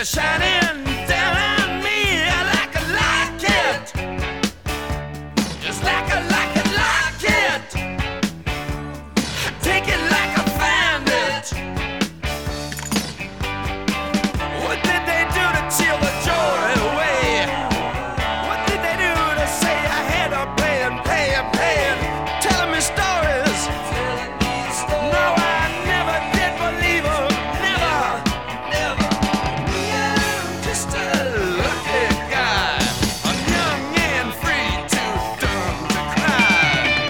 shining down on me like a locket, just like a locket, locket. Take it like a bandit. What did they do to steal the joy away? What did they do to say I had to pay and pay and pay and telling me stories? No, I never did believe them. Never, never. I'm just a lucky guy. I'm young and free, too dumb to cry.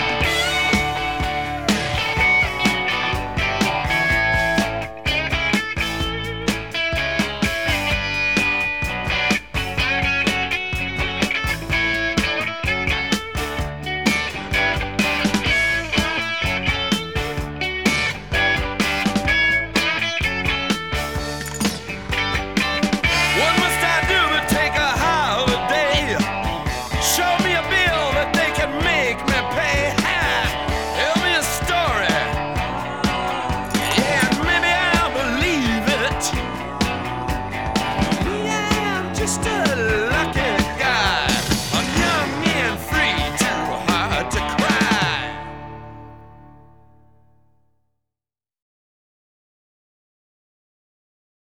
What must I do to take a holiday? Show me a bill that they can make me pay. Tell me a story. Yeah, maybe I'll believe it. Yeah, I'm just a